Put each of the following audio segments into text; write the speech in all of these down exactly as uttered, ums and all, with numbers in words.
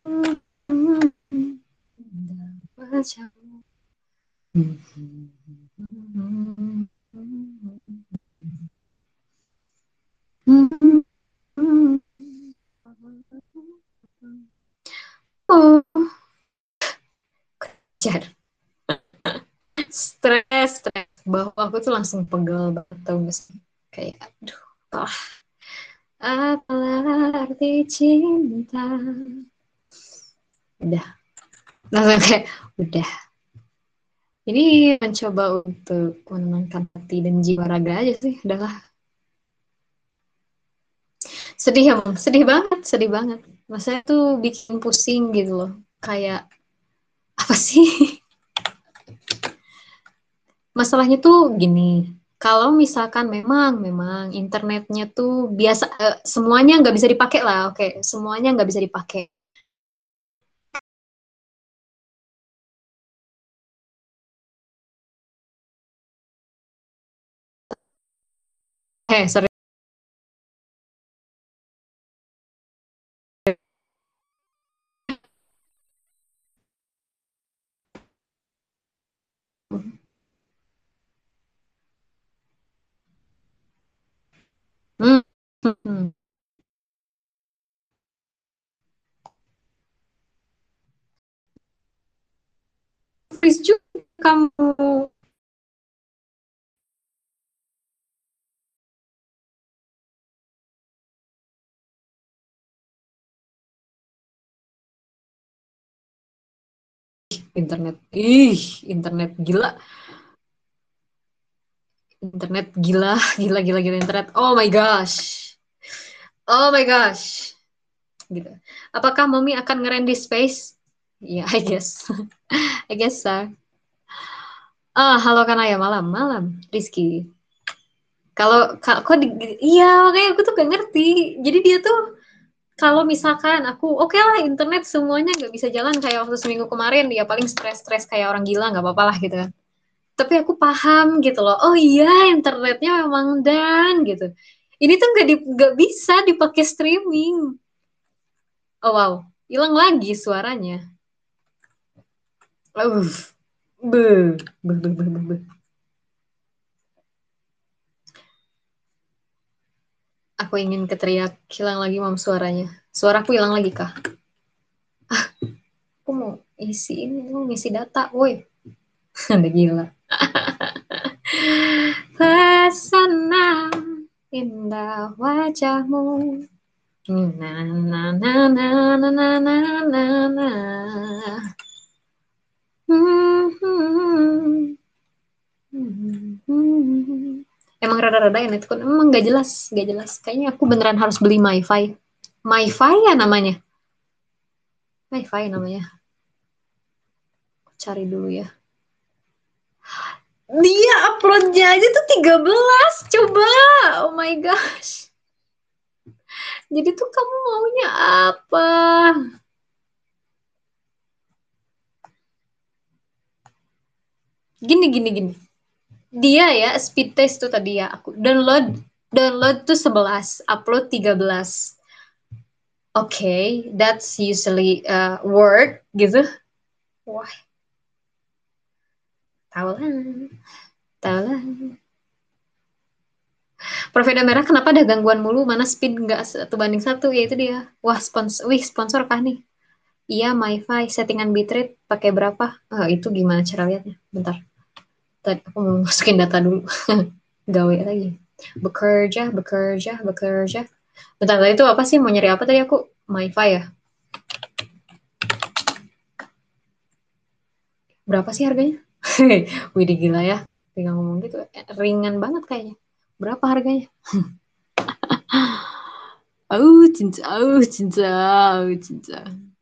Oh, jar. Stres, stres. Bahwa aku tuh langsung pegel banget tau gak sih? Kayak, aduh, ah, apalah arti cinta. Udah, langsung kayak, udah. Ini mencoba untuk menenangkan hati dan jiwa raga aja sih, udahlah. Sedih emang, sedih banget, sedih banget. Maksudnya tuh bikin pusing gitu loh. Kayak, apa sih? Masalahnya tuh gini, kalau misalkan memang memang internetnya tuh biasa eh, semuanya nggak bisa dipakai lah, oke, semuanya nggak bisa dipakai. Eh, sorry. Hmm. Hmm. Please juga kamu internet, ih, internet gila, internet gila, gila, gila, gila internet. Oh my gosh, oh my gosh, gitu. Apakah Mommy akan ngeren di space? Ya, yeah, I guess, I guess so. Ah, halo Kanaya, malam, malam, Rizky. Kalau ka- kok di, iya makanya aku tuh gak ngerti. Jadi dia tuh kalau misalkan aku oke lah internet semuanya nggak bisa jalan kayak waktu seminggu kemarin dia paling stres-stres kayak orang gila nggak apa-apa lah gitu kan. Tapi aku paham gitu loh. Oh iya internetnya memang dan gitu. Ini tuh nggak di, nggak bisa dipakai streaming. Oh wow, hilang lagi suaranya. Uh, beuh, beuh, beuh, beuh, beuh, beuh. Aku ingin keteriak hilang lagi mam suaranya. Suaraku hilang lagi kah? Aku mau isi ini, mau ngisi data, woi. Udah gila. Pesona indah wajahmu. Na na na na na na na na na. Hmm, hmm, hmm, hmm. Emang rada-rada ya itu kan emang gak jelas, gak jelas. Kayaknya aku beneran harus beli MiFi. MiFi ya namanya. MiFi namanya. Cari dulu ya. Dia uploadnya aja tuh tiga belas. Coba. Oh my gosh. Jadi tuh kamu maunya apa? Gini, gini, gini. Dia ya, speed test tuh tadi ya. Aku download, download tuh sebelas, upload tiga belas. Oke, okay, that's usually uh, work gitu. Wah, tahu lah, tahu lah. Provida merah kenapa ada gangguan mulu? Mana speed nggak satu banding satu? Ya itu dia. Wah, sponsor, wih sponsor kah nih? Iya, MiFi, settingan bitrate pakai berapa? Oh, itu gimana cara lihatnya? Bentar. Tadi aku mau masukin data dulu. Gawe lagi. Bekerja, bekerja, bekerja. Bentar, tadi itu apa sih? Mau nyari apa tadi aku? MiFi ya? Berapa sih harganya? Wih, gila ya. Tinggal ngomong gitu. eh, Ringan banget kayaknya. Berapa harganya? Oh, cinta, oh, cinta, oh, cinta.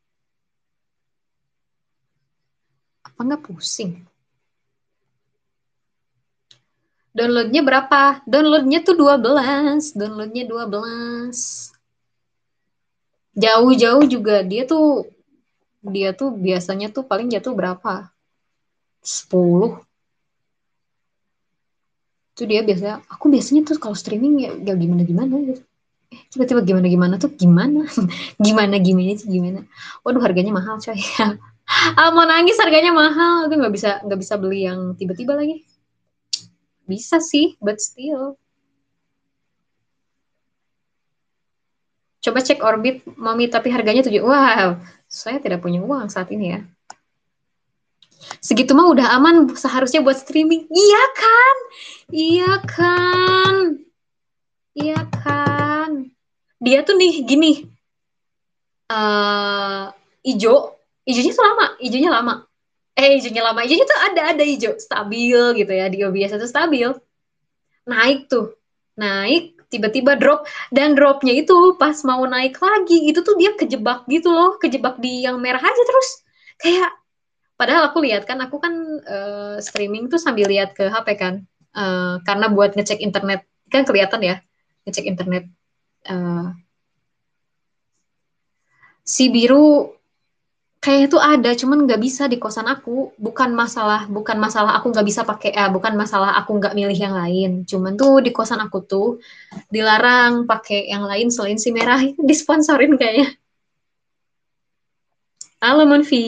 Apa nggak pusing? Downloadnya berapa? Downloadnya tuh dua belas. Downloadnya dua belas. Jauh-jauh juga dia tuh dia tuh biasanya tuh paling jatuh berapa? Sepuluh. Itu dia biasanya. Aku biasanya tuh kalau streaming ya gak gimana-gimana gitu. Tiba-tiba gimana-gimana tuh gimana? Gimana gimana sih gimana? Waduh harganya mahal coy. Ah, mau nangis harganya mahal. Aku nggak bisa nggak bisa beli yang tiba-tiba lagi. Bisa sih, but still. Coba cek Orbit, Mami, tapi harganya tujuh. Wow, saya tidak punya uang saat ini ya. Segitu mah udah aman seharusnya buat streaming. Iya kan? Iya kan? Iya kan? Dia tuh nih gini, eh ijo, ijonya tuh lama, ijonya lama. Eh, ijonya lama, ijonya tuh ada ada ijo stabil gitu ya, di O B S itu stabil. Naik tuh, naik tiba-tiba drop dan dropnya itu pas mau naik lagi itu tuh dia kejebak gitu loh, kejebak di yang merah aja terus. Kayak padahal aku lihat kan, aku kan eh, streaming tuh sambil lihat ke H P kan. Eh, karena buat ngecek internet kan kelihatan ya, ngecek internet. Eh, si biru kayaknya tuh ada, cuman nggak bisa di kosan aku. Bukan masalah, bukan masalah aku nggak bisa pakai, eh, bukan masalah aku nggak milih yang lain. Cuman tuh di kosan aku tuh dilarang pakai yang lain selain si merah. Disponsorin kayaknya. Halo Monfi.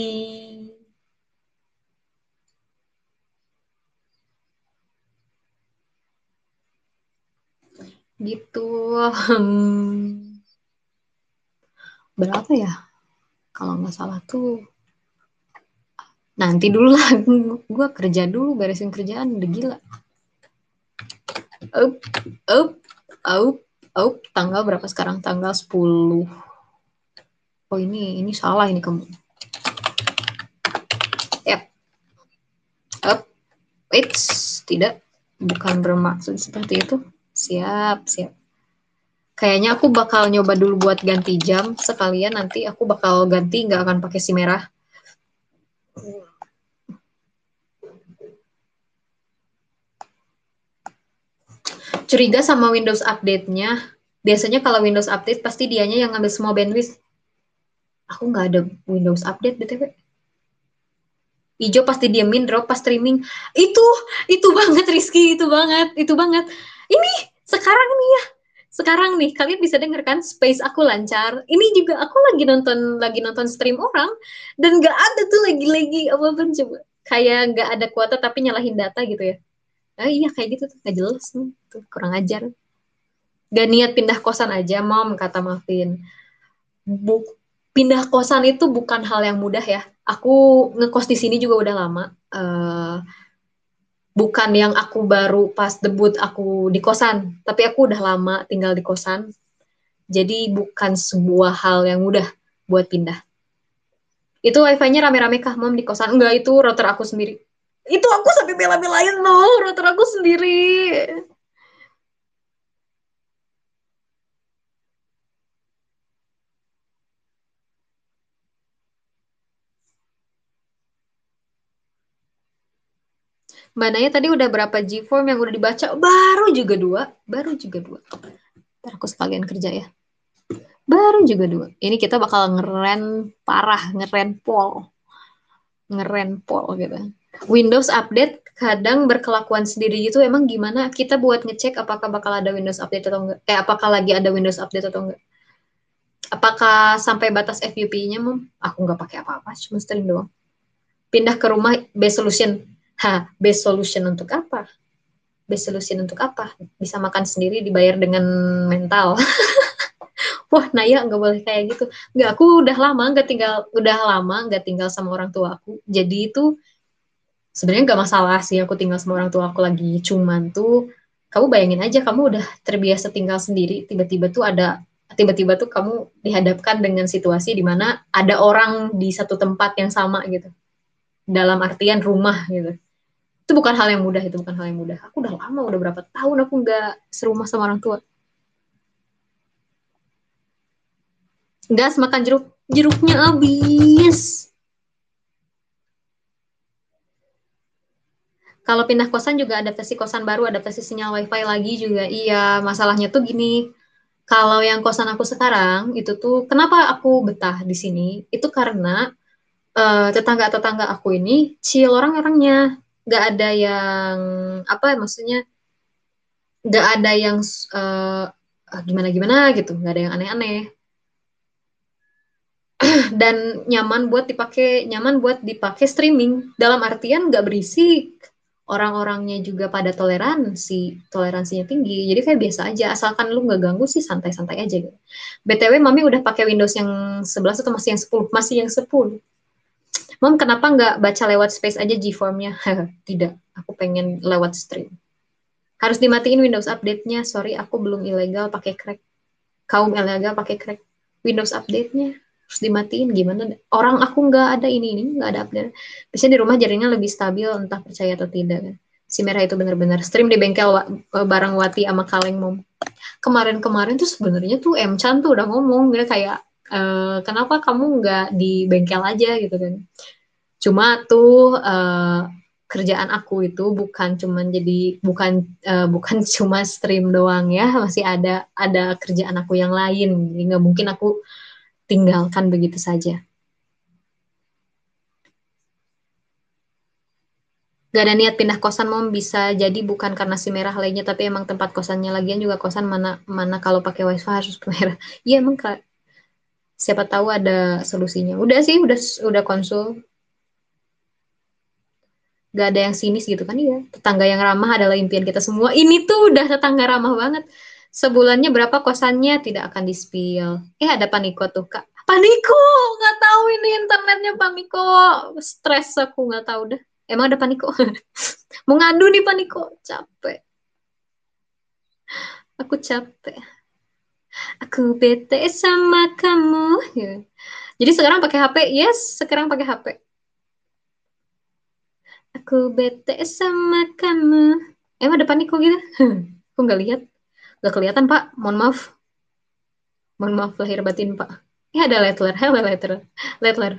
Gitu. Hmm, berapa ya? Kalau nggak salah tuh nanti dulu lah. Gue kerja dulu, beresin kerjaan udah gila. Up, up, up, up. Tanggal berapa sekarang? Tanggal sepuluh. Oh ini ini salah ini kamu. Yap, up. Eits, tidak. Bukan bermaksud seperti itu. Siap, siap. Kayaknya aku bakal nyoba dulu buat ganti jam. Sekalian nanti aku bakal ganti, nggak akan pakai si merah. Curiga sama Windows update-nya. Biasanya kalau Windows update pasti dianya yang ngambil semua bandwidth. Aku nggak ada Windows update B T W. Ijo pasti diemin, drop pas streaming. Itu, itu banget Rizky, itu banget, itu banget. Ini sekarang nih ya, sekarang nih kalian bisa denger kan space aku lancar. Ini juga aku lagi nonton, lagi nonton stream orang dan nggak ada tuh lagi-lagi apa apa coba. Kayak nggak ada kuota tapi nyalahin data gitu ya. Ah, iya kayak gitu tuh nggak jelas nih, tuh kurang ajar. Gak niat pindah kosan aja, Mom, kata Marvin. Bu, pindah kosan itu bukan hal yang mudah ya. Aku ngekos di sini juga udah lama. Eh, bukan yang aku baru pas debut aku di kosan, tapi aku udah lama tinggal di kosan. Jadi bukan sebuah hal yang mudah buat pindah. Itu wifi-nya rame-rame kah, Mom, di kosan? Enggak, itu router aku sendiri. Itu aku sampai bela-belain loh, router aku sendiri. Mbak Naya tadi udah berapa G-form yang udah dibaca? Baru juga dua. Baru juga dua. Ntar aku sekalian kerja ya. Baru juga dua. Ini kita bakal ngeren parah, ngeren pol. Ngeren pol gitu. Windows update kadang berkelakuan sendiri gitu. Emang gimana kita buat ngecek apakah bakal ada Windows update atau enggak? Eh, apakah lagi ada Windows update atau enggak? Apakah sampai batas F U P-nya, Mom? Aku nggak pakai apa-apa, cuma stream doang. Pindah ke rumah base solution. Hah, base solution untuk apa? Base solution untuk apa? Bisa makan sendiri dibayar dengan mental. Wah Naya nggak boleh kayak gitu. Nggak, aku udah lama nggak tinggal, udah lama nggak tinggal sama orang tua aku. Jadi itu sebenarnya nggak masalah sih aku tinggal sama orang tua aku lagi. Cuman tuh kamu bayangin aja kamu udah terbiasa tinggal sendiri, tiba-tiba tuh ada tiba-tiba tuh kamu dihadapkan dengan situasi di mana ada orang di satu tempat yang sama gitu. Dalam artian rumah gitu. Itu bukan hal yang mudah, itu bukan hal yang mudah. Aku udah lama, udah berapa tahun aku nggak serumah sama orang tua. Gas makan jeruk, jeruknya habis. Kalau pindah kosan juga adaptasi kosan baru, adaptasi sinyal wifi lagi juga. Iya, masalahnya tuh gini. Kalau yang kosan aku sekarang itu tuh kenapa aku betah di sini? Itu karena eh, tetangga-tetangga aku ini chill orang-orangnya. Gak ada yang apa maksudnya? Gak ada yang eh, uh, gimana-gimana gitu, nggak ada yang aneh-aneh. Dan nyaman buat dipakai, nyaman buat dipakai streaming. Dalam artian nggak berisik, orang-orangnya juga pada toleransi, toleransinya tinggi. Jadi kayak biasa aja, asalkan lu nggak ganggu sih santai-santai aja gitu. B T W Mami udah pakai Windows yang sebelas atau masih yang sepuluh? Masih yang sepuluh. Mom, kenapa nggak baca lewat Space aja G-form-nya? Tidak, aku pengen lewat stream. Harus dimatiin Windows update-nya. Sorry, aku belum ilegal pakai crack. Kaum ilegal pakai crack. Windows update-nya harus dimatiin, gimana? Orang aku nggak ada ini ini nggak ada update. Biasanya di rumah jaringan lebih stabil, entah percaya atau tidak kan. Si Merah itu benar-benar stream di bengkel wa, bareng Wati sama Kaleng Mom. Kemarin-kemarin tuh sebenarnya tuh M Chan tuh udah ngomong dia kayak e, kenapa kamu nggak di bengkel aja gitu kan. Cuma tuh uh, kerjaan aku itu bukan cuman jadi bukan uh, bukan cuma stream doang ya, masih ada ada kerjaan aku yang lain. Jadi nggak mungkin aku tinggalkan begitu saja. Gak ada niat pindah kosan, Mom, bisa jadi bukan karena si Merah lainnya, tapi emang tempat kosannya, lagian juga kosan mana mana kalau pakai wifi harus Merah. Iya emang Kak. Siapa tahu ada solusinya. Udah sih, udah udah konsul. Gak ada yang sinis gitu kan, iya. Tetangga yang ramah adalah impian kita semua. Ini tuh udah tetangga ramah banget. Sebulannya berapa kosannya tidak akan di-spill. Eh, ada Paniko tuh, Kak. Paniko! Nggak tahu ini internetnya Paniko. Stres aku, nggak tahu dah. Emang ada Paniko? Mau ngadu nih Paniko. Capek. Aku capek. Aku bete sama kamu. Ya. Jadi sekarang pakai H P? Yes, sekarang pakai H P. Aku bete sama kamu. Emang ada Paniko gitu? Aku nggak lihat. Nggak kelihatan, Pak. Mohon maaf. Mohon maaf lahir batin, Pak. Ya ada Letler. Hello, Letler. Letler.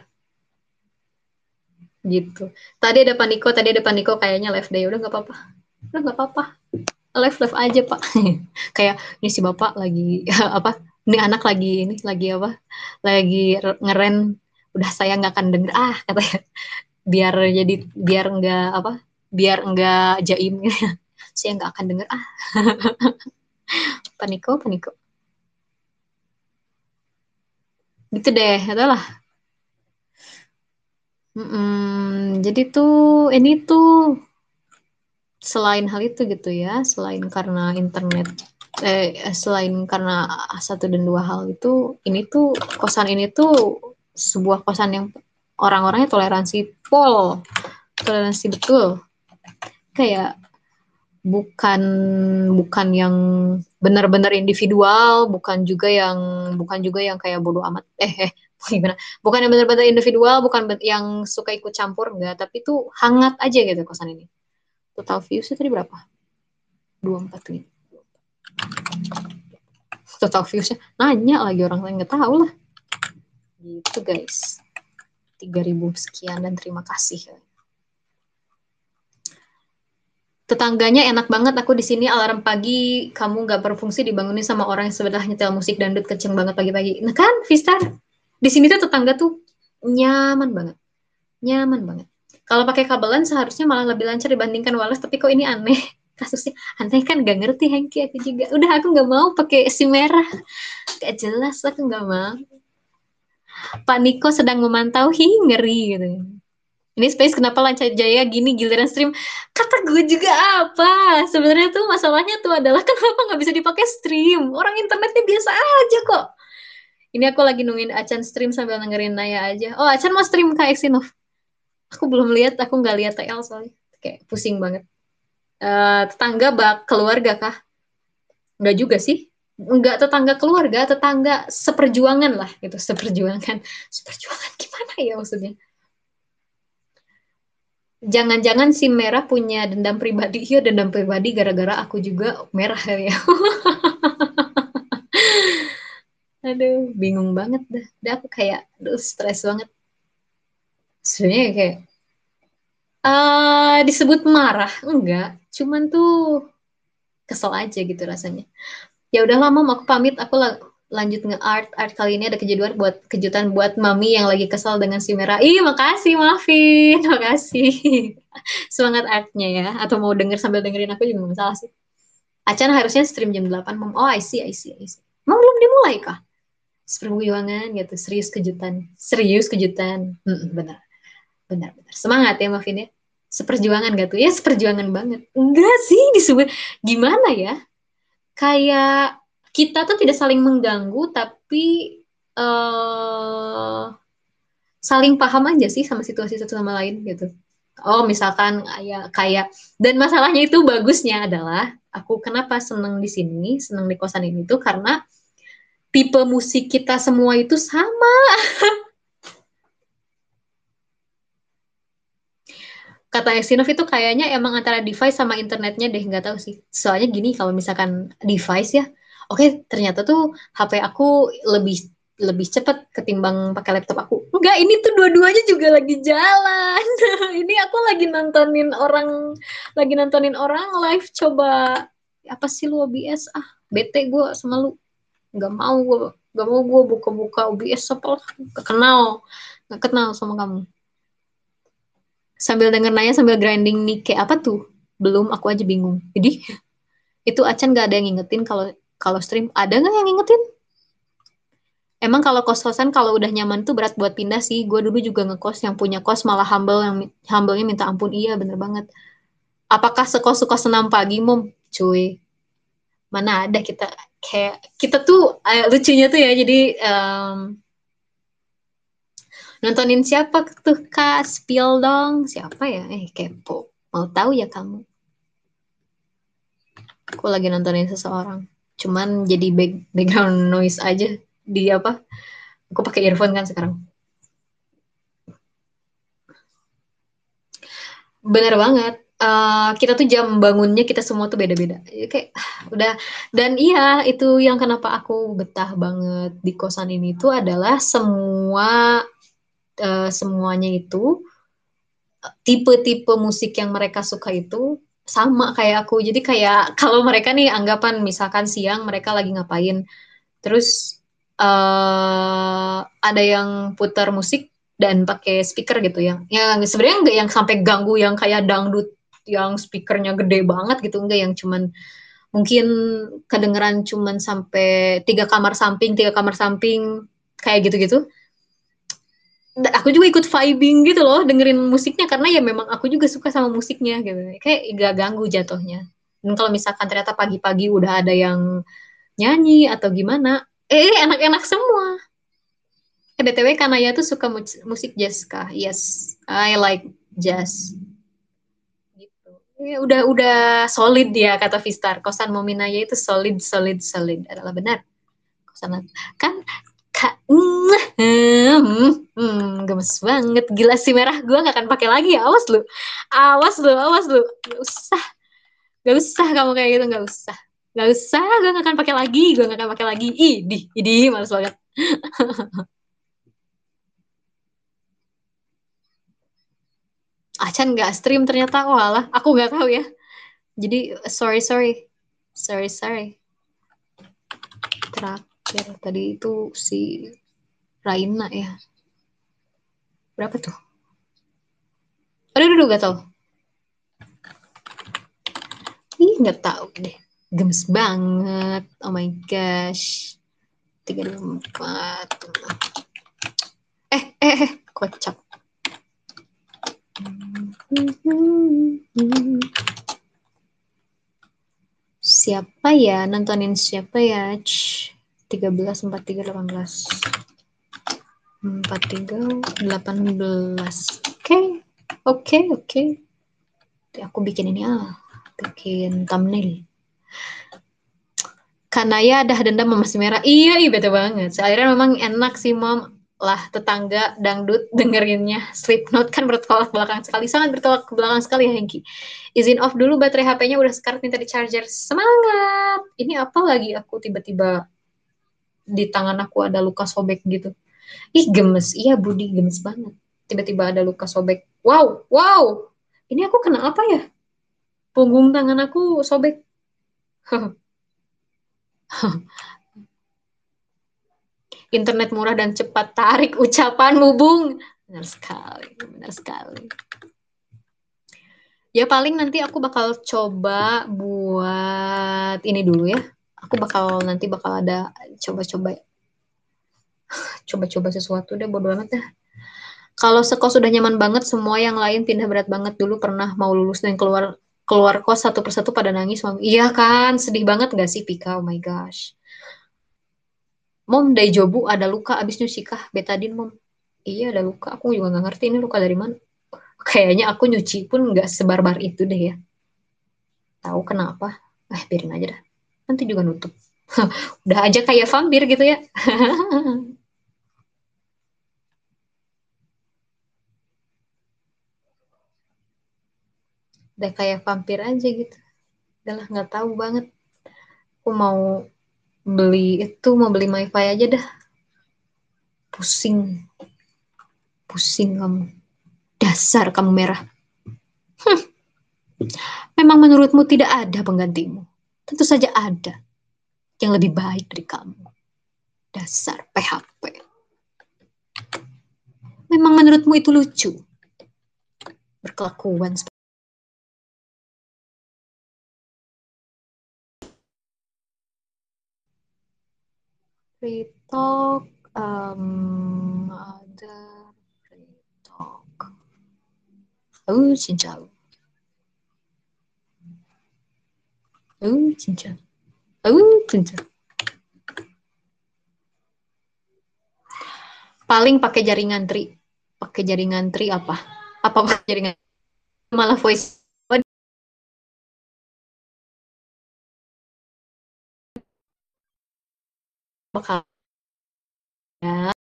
Gitu. Tadi ada Paniko, tadi ada Paniko kayaknya live day. Udah nggak apa-apa. Udah nggak apa-apa. Live live aja, Pak. Kayak ini si Bapak lagi apa? Ini anak lagi ini lagi apa? Lagi ngeren. Udah saya nggak akan denger ah katanya. Biar jadi biar nggak apa? Biar nggak jaim. Saya nggak akan denger ah. Paniko, Paniko. Gitu deh, adalah. Mm-mm. Jadi tuh ini tuh selain hal itu gitu ya, selain karena internet, eh, selain karena satu dan dua hal itu, ini tuh kosan ini tuh sebuah kosan yang orang-orangnya toleransi pol, toleransi betul, kayak bukan bukan yang benar-benar individual, bukan juga yang bukan juga yang kayak bodoh amat, eh eh gimana? Bukan yang benar-benar individual, bukan yang suka ikut campur enggak, tapi tuh hangat aja gitu kosan ini. Total views tadi berapa? dua puluh empat nih. Total viewsnya nanya lagi orang lain nggak tahu lah. Gitu guys. tiga ribu sekian dan terima kasih. Tetangganya enak banget, aku di sini alarm pagi kamu nggak berfungsi dibangunin sama orang yang sebelah nyetel musik dangdut kenceng banget pagi-pagi. Nah kan, Vista, di sini tuh tetangga tuh nyaman banget, nyaman banget. Kalau pakai kabelan seharusnya malah lebih lancar dibandingkan wireless, tapi kok ini aneh kasusnya. Aneh kan gak ngerti Hengki, aku juga. Udah aku nggak mau pakai SIM merah, gak jelas aku nggak mau. Pak Niko sedang memantau, hi ngeri gitu. Ini Space kenapa lancar jaya gini giliran stream? Kata gue juga apa? Sebenarnya tuh masalahnya tuh adalah kenapa nggak bisa dipakai stream? Orang internetnya biasa aja kok. Ini aku lagi nungguin Acan stream sambil dengerin Naya aja. Oh, Acan mau stream Kak Exinov. Aku belum lihat, aku nggak lihat T L soalnya. Kayak pusing banget. Uh, tetangga bak keluarga kah? Nggak juga sih. Nggak tetangga keluarga, tetangga seperjuangan lah gitu, seperjuangan. Seperjuangan gimana ya maksudnya? Jangan-jangan si merah punya dendam pribadi. Iya, dendam pribadi gara-gara aku juga merah ya. Aduh, bingung banget dah. Dah aku kayak, aduh stres banget. Sebenarnya kayak, uh, disebut marah, enggak. Cuman tuh kesel aja gitu rasanya. Ya udah lama aku pamit, aku la lanjut nge-art. Art kali ini ada kejutan buat kejutan buat mami yang lagi kesal dengan si merah. Ih, makasih Maafin, makasih. Semangat artnya ya. Atau mau denger sambil dengerin aku juga gak masalah sih. Acan harusnya stream jam delapan, Mom. Oh, I see, I see, I see. Mom belum dimulai kah? Seperjuangan gitu, serius kejutan. Serius kejutan. Hmm, benar. Benar, benar. Semangat ya, Mavin ya. Seperjuangan gak tuh? Ya, seperjuangan banget. Enggak sih, disebut. Gimana ya? Kayak kita tuh tidak saling mengganggu, tapi eh saling paham aja sih sama situasi satu sama lain gitu. Oh, misalkan kayak kayak dan masalahnya itu bagusnya adalah aku kenapa seneng di sini, seneng di kosan ini tuh karena tipe musik kita semua itu sama. Kata Esinov itu kayaknya emang antara device sama internetnya deh, nggak tahu sih. Soalnya gini, kalau misalkan device ya, oke ternyata tuh H P aku lebih lebih cepat ketimbang pakai laptop aku. Enggak, ini tuh dua-duanya juga lagi jalan. Ini aku lagi nontonin orang, lagi nontonin orang live coba apa sih lu O B S, ah bete gue sama lu, nggak mau gue, nggak mau gue buka-buka O B S apa, gak kenal, nggak kenal sama kamu. Sambil denger nanya sambil grinding nih kayak apa tuh? Belum, aku aja bingung. Jadi itu Acan gak ada yang ngingetin kalau kalau stream, ada nggak yang ngingetin? Emang kalau kos-kosan kalau udah nyaman tuh berat buat pindah sih. Gue dulu juga ngekos, yang punya kos malah humble, yang humble-nya minta ampun. Iya bener banget. Apakah sekos suka senam pagi, Mom? Cuy, mana ada kita kayak kita tuh eh, lucunya tuh ya. Jadi em, nontonin siapa tuh Kak? Spill dong. Siapa ya? Eh kepo. Mau tahu ya kamu? Aku lagi nontonin seseorang. Cuman jadi back, background noise aja di apa? Aku pakai earphone kan sekarang. Bener banget. Eh, kita tuh jam bangunnya kita semua tuh beda-beda. Ya, kayak ah, udah, dan iya itu yang kenapa aku betah banget di kosan ini tuh adalah semua eh, semuanya itu tipe-tipe musik yang mereka suka itu sama kayak aku. Jadi kayak kalau mereka nih anggapan misalkan siang mereka lagi ngapain, terus eh ada yang putar musik dan pakai speaker gitu yang yang sebenarnya nggak yang sampai ganggu yang kayak dangdut yang speakernya gede banget gitu, enggak, yang cuman mungkin kedengeran cuman sampai tiga kamar samping tiga kamar samping kayak gitu-gitu. Aku juga ikut vibing gitu loh dengerin musiknya karena ya memang aku juga suka sama musiknya gitu, kayak gak ganggu jatuhnya. Dan kalau misalkan ternyata pagi-pagi udah ada yang nyanyi atau gimana, eh enak-enak semua. Eh, B T W Kanaya tuh suka mus- musik jazz kah? Yes, I like jazz. Gitu. Ya, udah udah solid dia kata Vistar. Kosan Mominaya itu solid, solid, solid. Adalah benar. Kosan kan Kak, hmm, hmm, gemes banget. Gila si merah gue gak akan pakai lagi ya. Awas lu, awas lu, awas lu. Gak usah, gak usah kamu kayak gitu, gak usah. Gak usah, gue gak akan pakai lagi, gue gak akan pakai lagi. Idih, idih, males banget. Acan nggak stream ternyata, walah, aku nggak tahu ya. Jadi sorry sorry sorry sorry. Terakhir tadi itu si Raina ya. Berapa tuh? Aduh, aduh, nggak tahu. Ih, nggak tahu deh. Gemes banget. Oh my gosh. Tiga dua empat. Eh, eh, eh, kocak. Siapa ya? Nontonin siapa ya? Tiga belas empat tiga delapan belas. Empat tiga delapan belas. Oke, oke, oke. Aku bikin ini ah, bikin thumbnail. Kanaya ada dendam sama si merah. Iya, iya bete banget. Akhirnya memang enak sih, Mom. Lah tetangga dangdut dengerinnya Slipknot kan bertolak belakang sekali, sangat bertolak ke belakang sekali ya Hengki. Izin off dulu, baterai H P-nya udah sekarat, minta di charger. Semangat. Ini apa lagi aku tiba-tiba di tangan aku ada luka sobek gitu. Ih gemes, iya Budi gemes banget. Tiba-tiba ada luka sobek. Wow, wow. Ini aku kena apa ya? Punggung tangan aku sobek. Internet murah dan cepat, tarik ucapanmu, Bung. Benar sekali, benar sekali. Ya paling nanti aku bakal coba buat ini dulu ya. Aku bakal nanti bakal ada coba-coba coba-coba sesuatu deh, bodo amat dah. Kalau sekos sudah nyaman banget, semua yang lain pindah berat banget. Dulu pernah mau lulus dan keluar keluar kos satu persatu pada nangis, Mom. Iya kan, sedih banget gak sih, Pika? Oh my gosh. Mom, dari Jobu ada luka abis nyuci kah? Betadin, Mom. Iya, ada luka. Aku juga nggak ngerti ini luka dari mana. Kayaknya aku nyuci pun nggak sebarbar itu deh ya. Tahu kenapa? Eh, biarin aja dah. Nanti juga nutup. Udah aja kayak vampir gitu ya. Udah kayak vampir aja gitu. Udah lah, nggak tahu banget. Aku mau beli itu, mau beli MiFi aja dah. Pusing, pusing kamu. Dasar kamu merah. Memang menurutmu tidak ada penggantimu. Tentu saja ada yang lebih baik dari kamu. Dasar P H P. Memang menurutmu itu lucu. Berkelakuan seperti free talk. Um, ada free talk. Oh, cincau. Oh, cincau. Oh, cincau. Paling pakai jaringan tri. Pakai jaringan tri apa? Apa pakai jaringan? Malah voice bakal ya.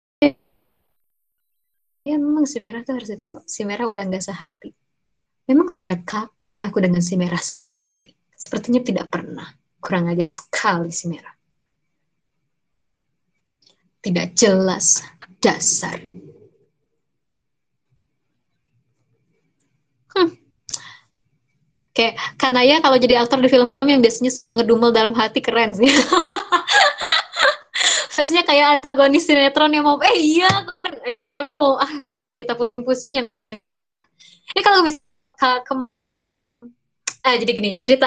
Ya memang si merah tuh harus si merah udah nggak sehati. Memang dekat aku dengan si merah. Sepertinya tidak pernah. Kurang aja sekali si merah. Tidak jelas. Dasar. Hmm. Kayak Kanaya kalau jadi aktor di film yang biasanya ngedumel dalam hati keren sih. Biasanya kayak agonis sinetron yang mau, eh iya, aku kan, eh, oh, ah, kita pusing. Ini kalau bisa, ke, eh, jadi gini, cerita,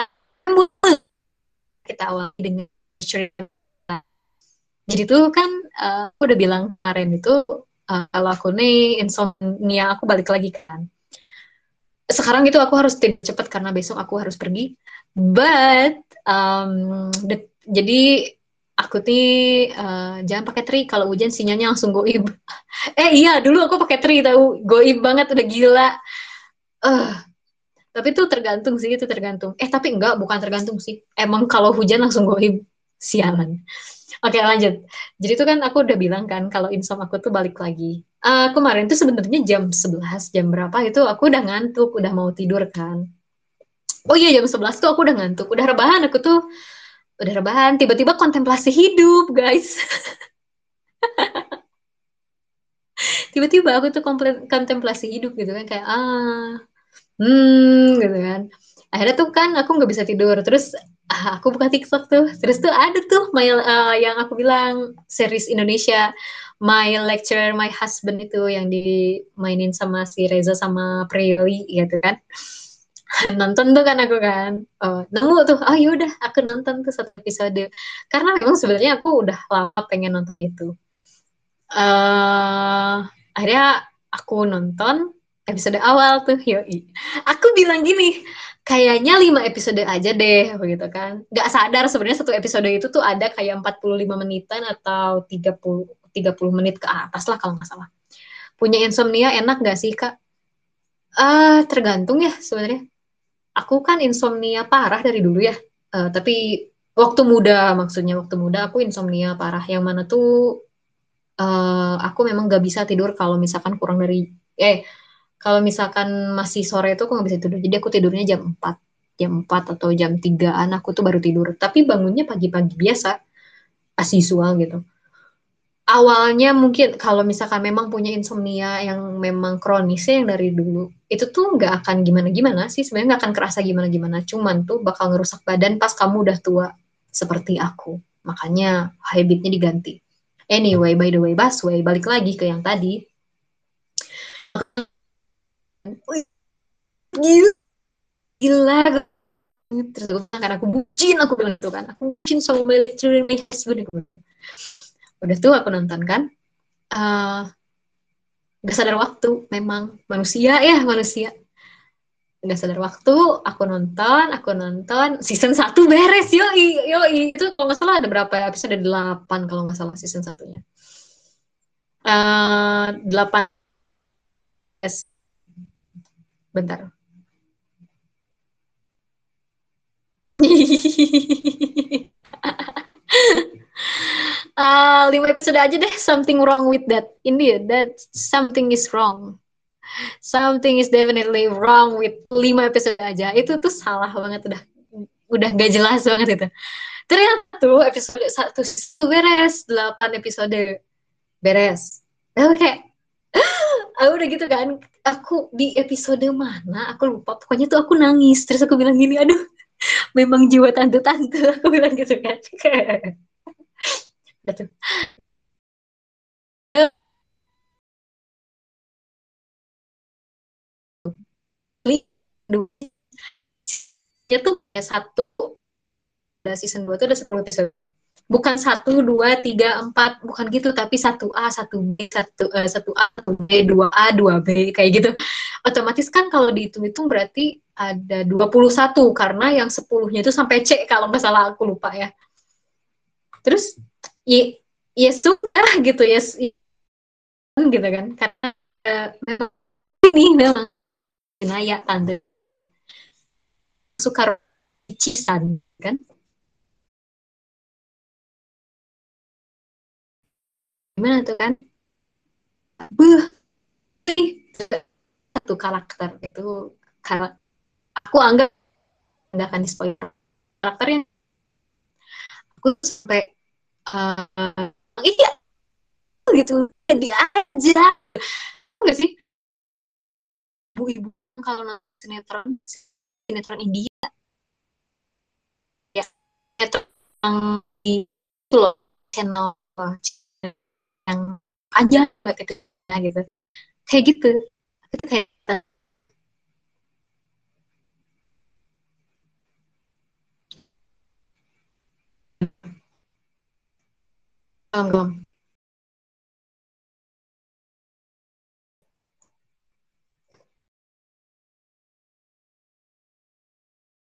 kita awali dengan cerita. Jadi tuh kan, uh, aku udah bilang kemarin itu, uh, kalau aku nih insomnia, aku balik lagi kan. Sekarang itu aku harus tidur cepat karena besok aku harus pergi. But um, the, jadi aku nih uh, jangan pakai tri kalau hujan sinyalnya langsung goib. Eh iya dulu aku pakai tri tahu goib banget udah gila. Eh tapi itu tergantung sih itu tergantung. Eh tapi enggak bukan tergantung sih. Emang kalau hujan langsung goib sialan. Oke lanjut. Jadi itu kan aku udah bilang kan kalau insom aku tuh balik lagi. Eh, kemarin tuh sebenarnya jam sebelas jam berapa itu aku udah ngantuk, udah mau tidur kan. Oh iya jam sebelas tuh aku udah ngantuk, udah rebahan aku tuh, udah rebahan, tiba-tiba kontemplasi hidup guys. Tiba-tiba aku tuh komple- kontemplasi hidup gitu kan kayak ah, hmm gitu kan. Akhirnya tuh kan aku nggak bisa tidur, terus ah, aku buka TikTok tuh, terus tuh ada tuh my, uh, yang aku bilang series Indonesia My Lecturer My Husband itu yang dimainin sama si Reza sama Prilly gitu kan. Nonton tuh kan aku kan oh, nemu tuh oh yaudah aku nonton tuh satu episode karena memang sebenarnya aku udah lama pengen nonton itu uh, akhirnya aku nonton episode awal tuh yoi aku bilang gini kayaknya lima episode aja deh begitu kan nggak sadar sebenarnya satu episode itu tuh ada kayak empat puluh lima menitan atau tiga puluh tiga puluh menit ke atas lah kalau nggak salah punya insomnia enak nggak sih kak ah uh, tergantung ya sebenarnya aku kan insomnia parah dari dulu ya. Eh, tapi waktu muda maksudnya waktu muda aku insomnia parah yang mana tuh eh, aku memang gak bisa tidur kalau misalkan kurang dari eh kalau misalkan masih sore itu aku gak bisa tidur. Jadi aku tidurnya jam empat jam empat atau jam tigaan aku tuh baru tidur. Tapi bangunnya pagi-pagi biasa as usual gitu. Awalnya mungkin kalau misalkan memang punya insomnia yang memang kronis ya, yang dari dulu itu tuh nggak akan gimana-gimana sih sebenarnya nggak akan kerasa gimana-gimana cuman tuh bakal ngerusak badan pas kamu udah tua seperti aku makanya habitnya diganti anyway by the way Baswe balik lagi ke yang tadi. Wih, gila gila, terus aku bilang, karena aku bucin, aku bilang gitu kan, aku bucin sama My Little Pony husband. Udah tuh aku nonton kan, uh, gak sadar waktu, memang manusia ya manusia, gak sadar waktu, aku nonton, aku nonton, season satu beres, yoi, yoi, itu kalau nggak salah ada berapa episode, delapan kalau nggak salah season satunya. Uh, delapan, bentar. uh, lima episode aja deh, something wrong with that. Ini that something is wrong. Something is definitely wrong with lima episode aja. Itu tuh salah banget, udah udah gak jelas banget itu. Ternyata tuh episode satu beres, delapan episode beres. Lalu kayak, aku udah gitu kan, aku di episode mana, aku lupa. Pokoknya tuh aku nangis. Terus aku bilang gini, aduh, memang jiwa tante-tante. Aku bilang gitu kan. Gitu. Dia tuh kayak satu, ada season dua tuh ada sepuluh episode. Bukan satu, dua, tiga, empat, bukan gitu, tapi satu A, satu B, satu, uh, satu A, satu B, dua A, dua B, kayak gitu. Otomatis kan kalau dihitung-hitung berarti ada dua puluh satu, karena yang sepuluhnya itu sampai C, kalau nggak salah, aku lupa ya. Terus, ya, ya sudah gitu, ya, yes, gitu kan. Karena uh, memang ini memang Naya tante suka cisan kan. Gimana tuh kan? Buh, satu karakter itu, karakter, aku anggap nggak akan di spoiler karakternya, aku sampai uh, iya gitu, jadi aja nggak sih, ibu-ibu kalau nonton sinetron, sinetron India ya, sinetron yang di itu loh, channel yang aja gitu, nah, gitu kayak gitu, itu kayak belum belum